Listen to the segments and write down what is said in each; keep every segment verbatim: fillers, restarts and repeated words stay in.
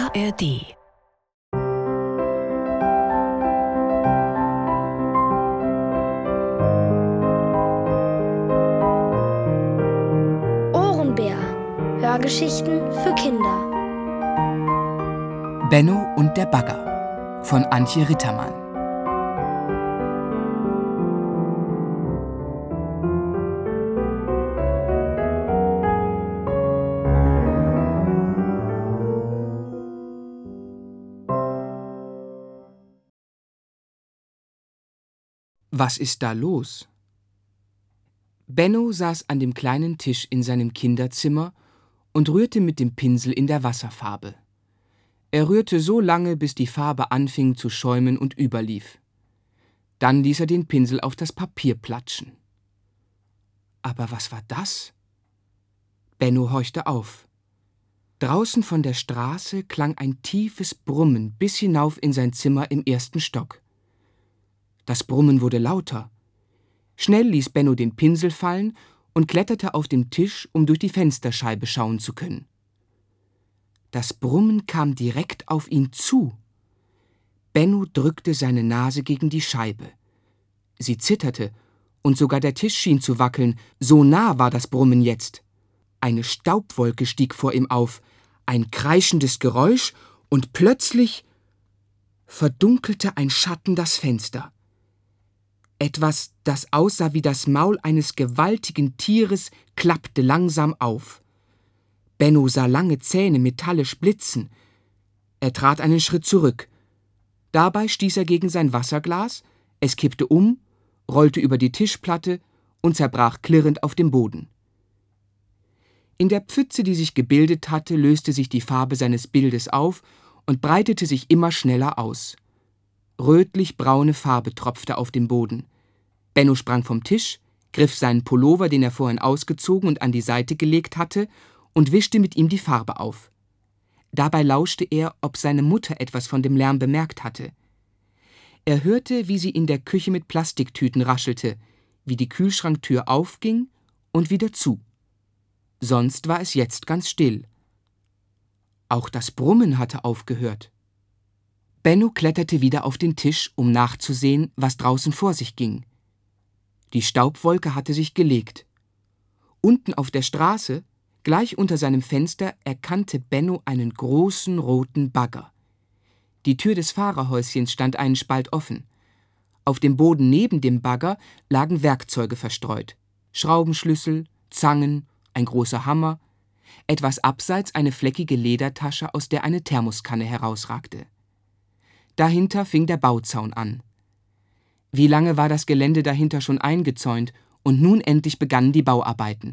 A R D. Ohrenbär. Hörgeschichten für Kinder. Benno und der Bagger von Antje Rittermann. Was ist da los? Benno saß an dem kleinen Tisch in seinem Kinderzimmer und rührte mit dem Pinsel in der Wasserfarbe. Er rührte so lange, bis die Farbe anfing zu schäumen und überlief. Dann ließ er den Pinsel auf das Papier platschen. Aber was war das? Benno horchte auf. Draußen von der Straße klang ein tiefes Brummen bis hinauf in sein Zimmer im ersten Stock. Das Brummen wurde lauter. Schnell ließ Benno den Pinsel fallen und kletterte auf den Tisch, um durch die Fensterscheibe schauen zu können. Das Brummen kam direkt auf ihn zu. Benno drückte seine Nase gegen die Scheibe. Sie zitterte, und sogar der Tisch schien zu wackeln, so nah war das Brummen jetzt. Eine Staubwolke stieg vor ihm auf, ein kreischendes Geräusch, und plötzlich verdunkelte ein Schatten das Fenster. Etwas, das aussah wie das Maul eines gewaltigen Tieres, klappte langsam auf. Benno sah lange Zähne metallisch blitzen. Er trat einen Schritt zurück. Dabei stieß er gegen sein Wasserglas, es kippte um, rollte über die Tischplatte und zerbrach klirrend auf dem Boden. In der Pfütze, die sich gebildet hatte, löste sich die Farbe seines Bildes auf und breitete sich immer schneller aus. Rötlich-braune Farbe tropfte auf den Boden. Benno sprang vom Tisch, griff seinen Pullover, den er vorhin ausgezogen und an die Seite gelegt hatte, und wischte mit ihm die Farbe auf. Dabei lauschte er, ob seine Mutter etwas von dem Lärm bemerkt hatte. Er hörte, wie sie in der Küche mit Plastiktüten raschelte, wie die Kühlschranktür aufging und wieder zu. Sonst war es jetzt ganz still. Auch das Brummen hatte aufgehört. Benno kletterte wieder auf den Tisch, um nachzusehen, was draußen vor sich ging. Die Staubwolke hatte sich gelegt. Unten auf der Straße, gleich unter seinem Fenster, erkannte Benno einen großen roten Bagger. Die Tür des Fahrerhäuschens stand einen Spalt offen. Auf dem Boden neben dem Bagger lagen Werkzeuge verstreut. Schraubenschlüssel, Zangen, ein großer Hammer, etwas abseits eine fleckige Ledertasche, aus der eine Thermoskanne herausragte. Dahinter fing der Bauzaun an. Wie lange war das Gelände dahinter schon eingezäunt, und nun endlich begannen die Bauarbeiten.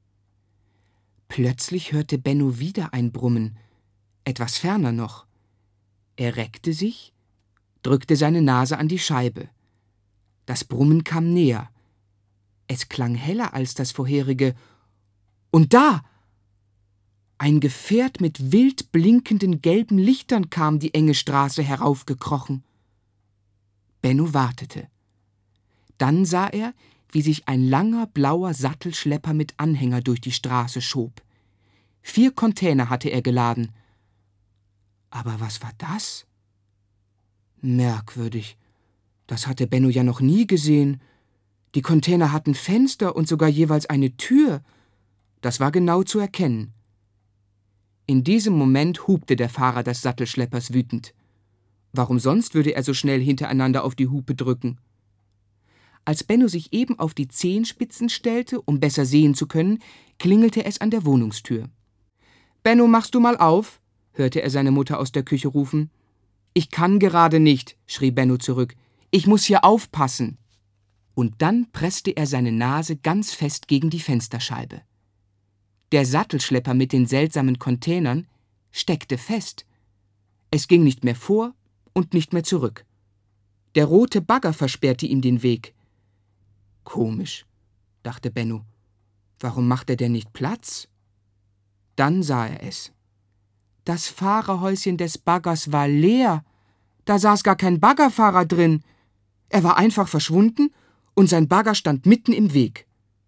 Plötzlich hörte Benno wieder ein Brummen, etwas ferner noch. Er reckte sich, drückte seine Nase an die Scheibe. Das Brummen kam näher. Es klang heller als das vorherige. Und da! Ein Gefährt mit wild blinkenden gelben Lichtern kam die enge Straße heraufgekrochen. Benno wartete. Dann sah er, wie sich ein langer blauer Sattelschlepper mit Anhänger durch die Straße schob. Vier Container hatte er geladen. Aber was war das? Merkwürdig. Das hatte Benno ja noch nie gesehen. Die Container hatten Fenster und sogar jeweils eine Tür. Das war genau zu erkennen. In diesem Moment hupte der Fahrer des Sattelschleppers wütend. Warum sonst würde er so schnell hintereinander auf die Hupe drücken? Als Benno sich eben auf die Zehenspitzen stellte, um besser sehen zu können, klingelte es an der Wohnungstür. »Benno, machst du mal auf?« hörte er seine Mutter aus der Küche rufen. »Ich kann gerade nicht«, schrie Benno zurück. »Ich muss hier aufpassen.« Und dann presste er seine Nase ganz fest gegen die Fensterscheibe. Der Sattelschlepper mit den seltsamen Containern steckte fest. Es ging nicht mehr vor und nicht mehr zurück. Der rote Bagger versperrte ihm den Weg. Komisch, dachte Benno. Warum macht er denn nicht Platz? Dann sah er es. Das Fahrerhäuschen des Baggers war leer. Da saß gar kein Baggerfahrer drin. Er war einfach verschwunden und sein Bagger stand mitten im Weg.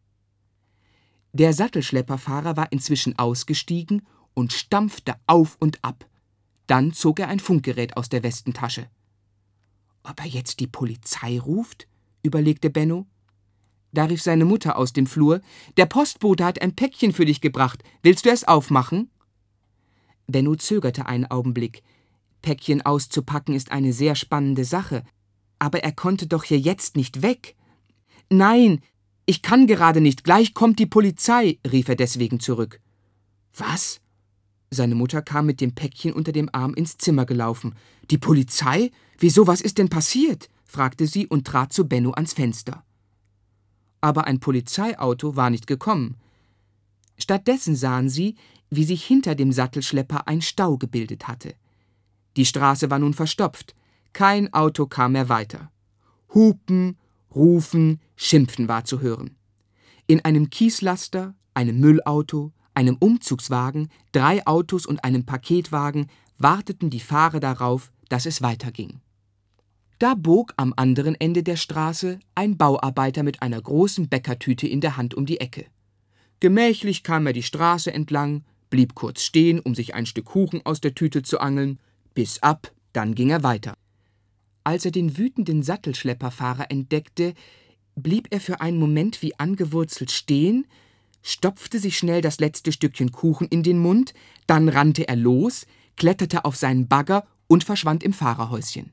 Der Sattelschlepperfahrer war inzwischen ausgestiegen und stampfte auf und ab. Dann zog er ein Funkgerät aus der Westentasche. »Ob er jetzt die Polizei ruft?« überlegte Benno. Da rief seine Mutter aus dem Flur: »Der Postbote hat ein Päckchen für dich gebracht. Willst du es aufmachen?« Benno zögerte einen Augenblick. Päckchen auszupacken ist eine sehr spannende Sache. Aber er konnte doch hier jetzt nicht weg. »Nein, ich kann gerade nicht. Gleich kommt die Polizei«, rief er deswegen zurück. »Was?« Seine Mutter kam mit dem Päckchen unter dem Arm ins Zimmer gelaufen. »Die Polizei? Wieso, was ist denn passiert?« fragte sie und trat zu Benno ans Fenster. Aber ein Polizeiauto war nicht gekommen. Stattdessen sahen sie, wie sich hinter dem Sattelschlepper ein Stau gebildet hatte. Die Straße war nun verstopft. Kein Auto kam mehr weiter. Hupen, Rufen, Schimpfen war zu hören. In einem Kieslaster, einem Müllauto, einem Umzugswagen, drei Autos und einem Paketwagen warteten die Fahrer darauf, dass es weiterging. Da bog am anderen Ende der Straße ein Bauarbeiter mit einer großen Bäckertüte in der Hand um die Ecke. Gemächlich kam er die Straße entlang, blieb kurz stehen, um sich ein Stück Kuchen aus der Tüte zu angeln, biss ab, dann ging er weiter. Als er den wütenden Sattelschlepperfahrer entdeckte, blieb er für einen Moment wie angewurzelt stehen, stopfte sich schnell das letzte Stückchen Kuchen in den Mund, dann rannte er los, kletterte auf seinen Bagger und verschwand im Fahrerhäuschen.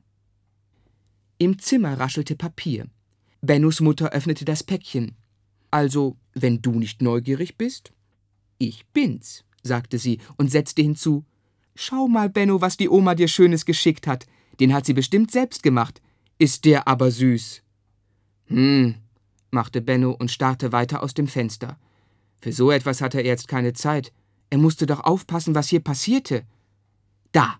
Im Zimmer raschelte Papier. Bennos Mutter öffnete das Päckchen. »Also, wenn du nicht neugierig bist?« »Ich bin's«, sagte sie und setzte hinzu: »Schau mal, Benno, was die Oma dir Schönes geschickt hat. Den hat sie bestimmt selbst gemacht. Ist der aber süß.« »Hm«, machte Benno und starrte weiter aus dem Fenster. Für so etwas hatte er jetzt keine Zeit. Er musste doch aufpassen, was hier passierte. Da!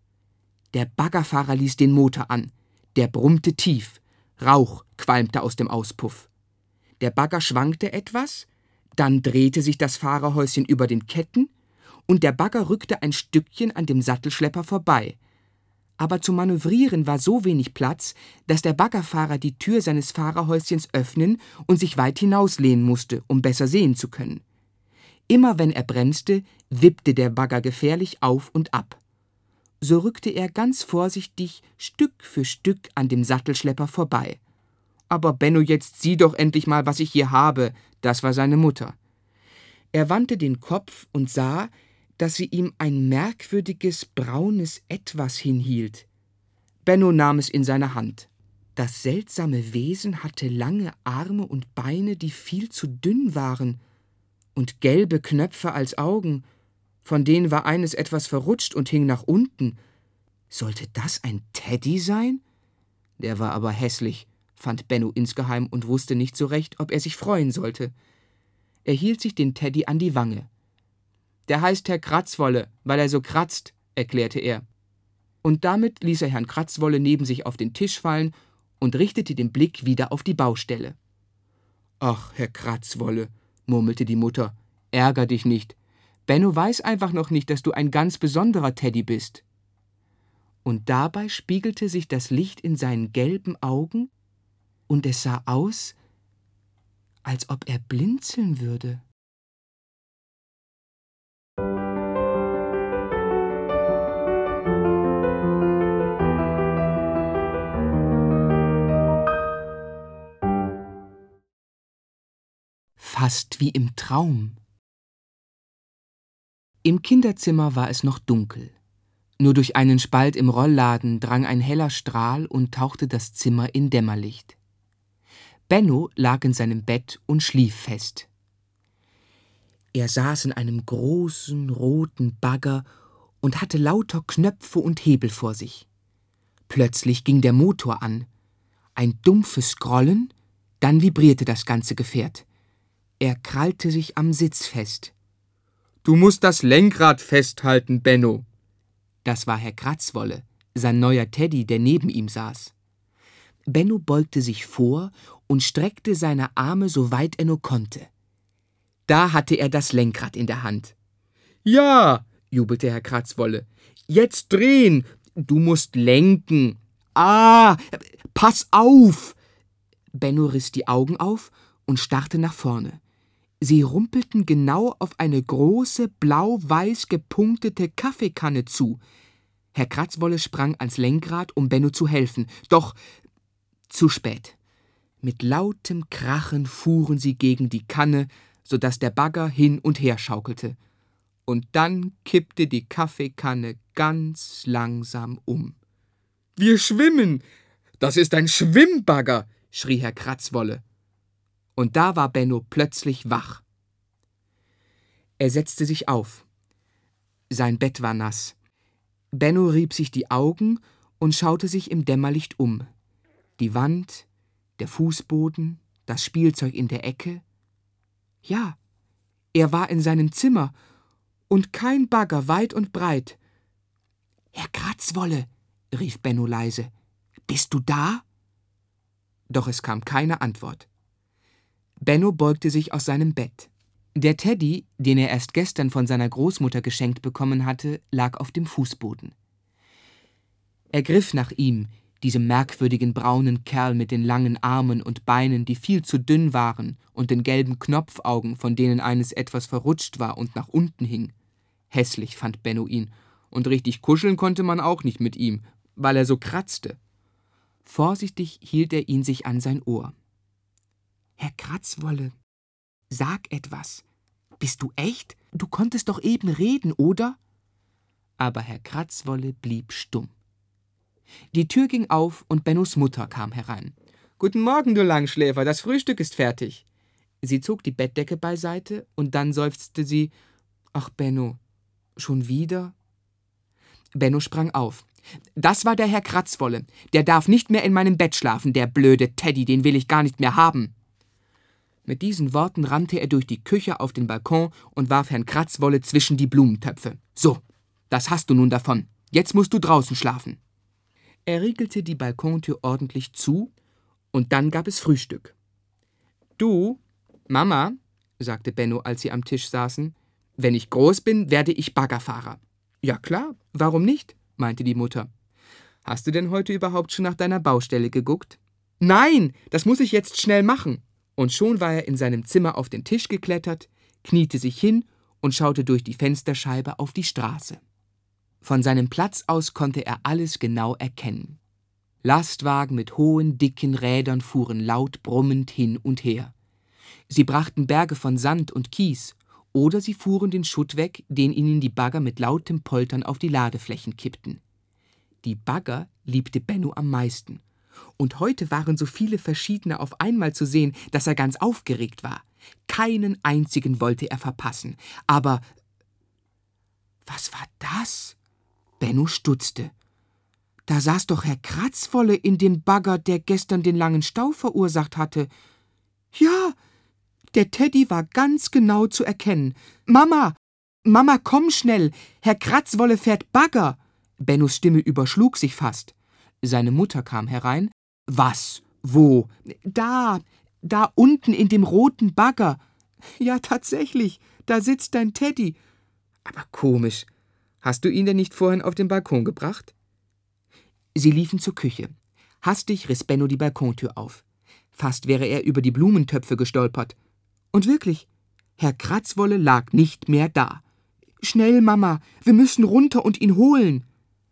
Der Baggerfahrer ließ den Motor an. Der brummte tief. Rauch qualmte aus dem Auspuff. Der Bagger schwankte etwas, dann drehte sich das Fahrerhäuschen über den Ketten und der Bagger rückte ein Stückchen an dem Sattelschlepper vorbei. Aber zum Manövrieren war so wenig Platz, dass der Baggerfahrer die Tür seines Fahrerhäuschens öffnen und sich weit hinauslehnen musste, um besser sehen zu können. Immer wenn er bremste, wippte der Bagger gefährlich auf und ab. So rückte er ganz vorsichtig Stück für Stück an dem Sattelschlepper vorbei. »Aber Benno, jetzt sieh doch endlich mal, was ich hier habe«, das war seine Mutter. Er wandte den Kopf und sah, dass sie ihm ein merkwürdiges, braunes Etwas hinhielt. Benno nahm es in seine Hand. Das seltsame Wesen hatte lange Arme und Beine, die viel zu dünn waren, und gelbe Knöpfe als Augen. Von denen war eines etwas verrutscht und hing nach unten. Sollte das ein Teddy sein? Der war aber hässlich, fand Benno insgeheim und wusste nicht so recht, ob er sich freuen sollte. Er hielt sich den Teddy an die Wange. »Der heißt Herr Kratzwolle, weil er so kratzt«, erklärte er. Und damit ließ er Herrn Kratzwolle neben sich auf den Tisch fallen und richtete den Blick wieder auf die Baustelle. »Ach, Herr Kratzwolle«, murmelte die Mutter, »ärger dich nicht. Benno weiß einfach noch nicht, dass du ein ganz besonderer Teddy bist.« Und dabei spiegelte sich das Licht in seinen gelben Augen, und es sah aus, als ob er blinzeln würde. Fast wie im Traum. Im Kinderzimmer war es noch dunkel. Nur durch einen Spalt im Rollladen drang ein heller Strahl und tauchte das Zimmer in Dämmerlicht. Benno lag in seinem Bett und schlief fest. Er saß in einem großen, roten Bagger und hatte lauter Knöpfe und Hebel vor sich. Plötzlich ging der Motor an. Ein dumpfes Grollen, dann vibrierte das ganze Gefährt. Er krallte sich am Sitz fest. »Du musst das Lenkrad festhalten, Benno.« Das war Herr Kratzwolle, sein neuer Teddy, der neben ihm saß. Benno beugte sich vor und streckte seine Arme so weit er nur konnte. Da hatte er das Lenkrad in der Hand. »Ja«, jubelte Herr Kratzwolle, »jetzt drehen, du musst lenken. Ah, pass auf!« Benno riss die Augen auf und starrte nach vorne. Sie rumpelten genau auf eine große, blau-weiß gepunktete Kaffeekanne zu. Herr Kratzwolle sprang ans Lenkrad, um Benno zu helfen, doch zu spät. Mit lautem Krachen fuhren sie gegen die Kanne, so dass der Bagger hin und her schaukelte. Und dann kippte die Kaffeekanne ganz langsam um. »Wir schwimmen! Das ist ein Schwimmbagger!« schrie Herr Kratzwolle. Und da war Benno plötzlich wach. Er setzte sich auf. Sein Bett war nass. Benno rieb sich die Augen und schaute sich im Dämmerlicht um. Die Wand, der Fußboden, das Spielzeug in der Ecke. Ja, er war in seinem Zimmer und kein Bagger weit und breit. »Herr Kratzwolle«, rief Benno leise, »bist du da?« Doch es kam keine Antwort. Benno beugte sich aus seinem Bett. Der Teddy, den er erst gestern von seiner Großmutter geschenkt bekommen hatte, lag auf dem Fußboden. Er griff nach ihm, diesem merkwürdigen braunen Kerl mit den langen Armen und Beinen, die viel zu dünn waren, und den gelben Knopfaugen, von denen eines etwas verrutscht war und nach unten hing. Hässlich fand Benno ihn, und richtig kuscheln konnte man auch nicht mit ihm, weil er so kratzte. Vorsichtig hielt er ihn sich an sein Ohr. »Herr Kratzwolle, sag etwas. Bist du echt? Du konntest doch eben reden, oder?« Aber Herr Kratzwolle blieb stumm. Die Tür ging auf und Bennos Mutter kam herein. »Guten Morgen, du Langschläfer, das Frühstück ist fertig.« Sie zog die Bettdecke beiseite und dann seufzte sie, »Ach, Benno, schon wieder?« Benno sprang auf. »Das war der Herr Kratzwolle. Der darf nicht mehr in meinem Bett schlafen, der blöde Teddy, den will ich gar nicht mehr haben.« Mit diesen Worten rannte er durch die Küche auf den Balkon und warf Herrn Kratzwolle zwischen die Blumentöpfe. »So, das hast du nun davon. Jetzt musst du draußen schlafen.« Er riegelte die Balkontür ordentlich zu, und dann gab es Frühstück. »Du, Mama«, sagte Benno, als sie am Tisch saßen, »wenn ich groß bin, werde ich Baggerfahrer.« »Ja klar, warum nicht?«, meinte die Mutter. »Hast du denn heute überhaupt schon nach deiner Baustelle geguckt?« »Nein, das muss ich jetzt schnell machen.« Und schon war er in seinem Zimmer auf den Tisch geklettert, kniete sich hin und schaute durch die Fensterscheibe auf die Straße. Von seinem Platz aus konnte er alles genau erkennen. Lastwagen mit hohen, dicken Rädern fuhren laut brummend hin und her. Sie brachten Berge von Sand und Kies, oder sie fuhren den Schutt weg, den ihnen die Bagger mit lautem Poltern auf die Ladeflächen kippten. Die Bagger liebte Benno am meisten. Und heute waren so viele verschiedene auf einmal zu sehen, dass er ganz aufgeregt war. Keinen einzigen wollte er verpassen. Aber was war das? Benno stutzte. Da saß doch Herr Kratzwolle in dem Bagger, der gestern den langen Stau verursacht hatte. Ja, der Teddy war ganz genau zu erkennen. »Mama, Mama, komm schnell! Herr Kratzwolle fährt Bagger!« Bennos Stimme überschlug sich fast. Seine Mutter kam herein. »Was? Wo?« »Da, da unten in dem roten Bagger.« »Ja, tatsächlich, da sitzt dein Teddy.« »Aber komisch. Hast du ihn denn nicht vorhin auf den Balkon gebracht?« Sie liefen zur Küche. Hastig riss Benno die Balkontür auf. Fast wäre er über die Blumentöpfe gestolpert. Und wirklich, Herr Kratzwolle lag nicht mehr da. »Schnell, Mama, wir müssen runter und ihn holen.«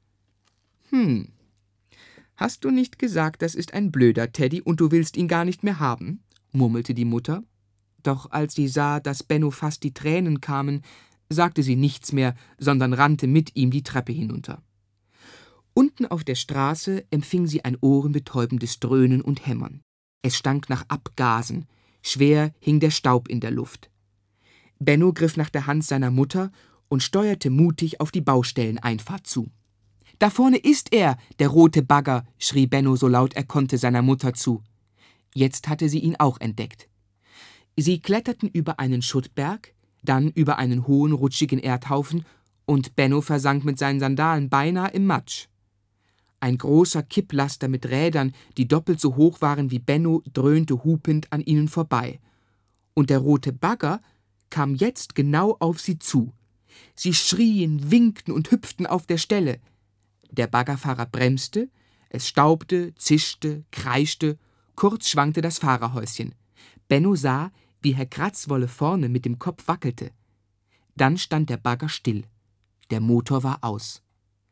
»Hm, hast du nicht gesagt, das ist ein blöder Teddy und du willst ihn gar nicht mehr haben?« murmelte die Mutter. Doch als sie sah, dass Benno fast die Tränen kamen, sagte sie nichts mehr, sondern rannte mit ihm die Treppe hinunter. Unten auf der Straße empfing sie ein ohrenbetäubendes Dröhnen und Hämmern. Es stank nach Abgasen, schwer hing der Staub in der Luft. Benno griff nach der Hand seiner Mutter und steuerte mutig auf die Baustelleneinfahrt zu. »Da vorne ist er, der rote Bagger«, schrie Benno so laut er konnte seiner Mutter zu. Jetzt hatte sie ihn auch entdeckt. Sie kletterten über einen Schuttberg, dann über einen hohen, rutschigen Erdhaufen, und Benno versank mit seinen Sandalen beinahe im Matsch. Ein großer Kipplaster mit Rädern, die doppelt so hoch waren wie Benno, dröhnte hupend an ihnen vorbei. Und der rote Bagger kam jetzt genau auf sie zu. Sie schrien, winkten und hüpften auf der Stelle. Der Baggerfahrer bremste, es staubte, zischte, kreischte, kurz schwankte das Fahrerhäuschen. Benno sah, wie Herr Kratzwolle vorne mit dem Kopf wackelte. Dann stand der Bagger still. Der Motor war aus.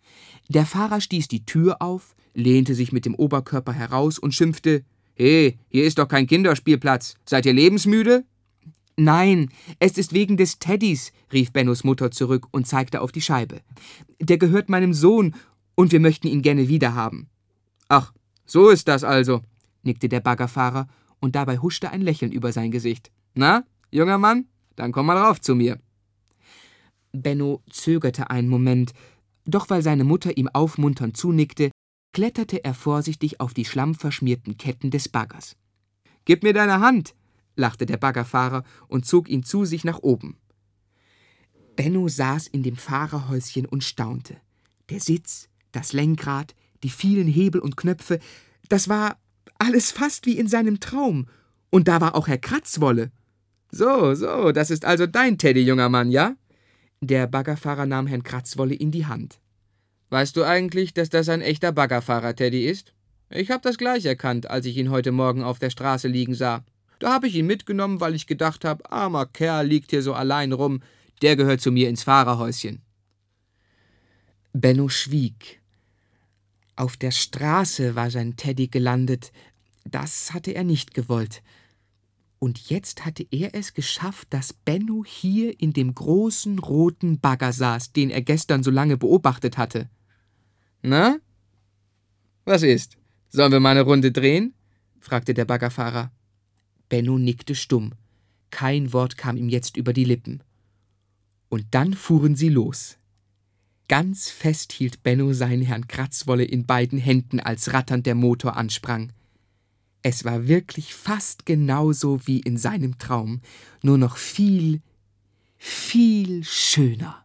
Der Fahrer stieß die Tür auf, lehnte sich mit dem Oberkörper heraus und schimpfte: »Hey, hier ist doch kein Kinderspielplatz. Seid ihr lebensmüde?« »Nein, es ist wegen des Teddys«, rief Bennos Mutter zurück und zeigte auf die Scheibe. »Der gehört meinem Sohn und wir möchten ihn gerne wiederhaben.« »Ach, so ist das also«, nickte der Baggerfahrer und dabei huschte ein Lächeln über sein Gesicht. »Na, junger Mann, dann komm mal rauf zu mir.« Benno zögerte einen Moment, doch weil seine Mutter ihm aufmunternd zunickte, kletterte er vorsichtig auf die schlammverschmierten Ketten des Baggers. »Gib mir deine Hand«, lachte der Baggerfahrer und zog ihn zu sich nach oben. Benno saß in dem Fahrerhäuschen und staunte. Der Sitz, das Lenkrad, die vielen Hebel und Knöpfe, das war alles fast wie in seinem Traum. Und da war auch Herr Kratzwolle. »So, so, das ist also dein Teddy, junger Mann, ja?« Der Baggerfahrer nahm Herrn Kratzwolle in die Hand. »Weißt du eigentlich, dass das ein echter Baggerfahrer-Teddy ist? Ich habe das gleich erkannt, als ich ihn heute Morgen auf der Straße liegen sah. Da habe ich ihn mitgenommen, weil ich gedacht habe, armer Kerl liegt hier so allein rum, der gehört zu mir ins Fahrerhäuschen.« Benno schwieg. Auf der Straße war sein Teddy gelandet. Das hatte er nicht gewollt. Und jetzt hatte er es geschafft, dass Benno hier in dem großen roten Bagger saß, den er gestern so lange beobachtet hatte. »Na? Was ist? Sollen wir mal eine Runde drehen?« fragte der Baggerfahrer. Benno nickte stumm. Kein Wort kam ihm jetzt über die Lippen. Und dann fuhren sie los. Ganz fest hielt Benno seinen Herrn Kratzwolle in beiden Händen, als ratternd der Motor ansprang. Es war wirklich fast genauso wie in seinem Traum, nur noch viel, viel schöner.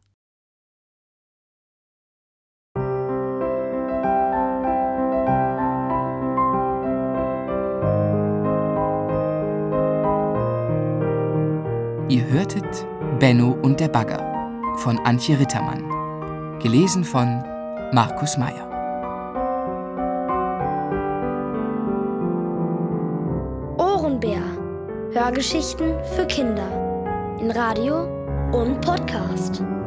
Ihr hörtet Benno und der Bagger von Antje Rittermann, gelesen von Markus Meyer. Ohrenbär. Hörgeschichten für Kinder in Radio und Podcast.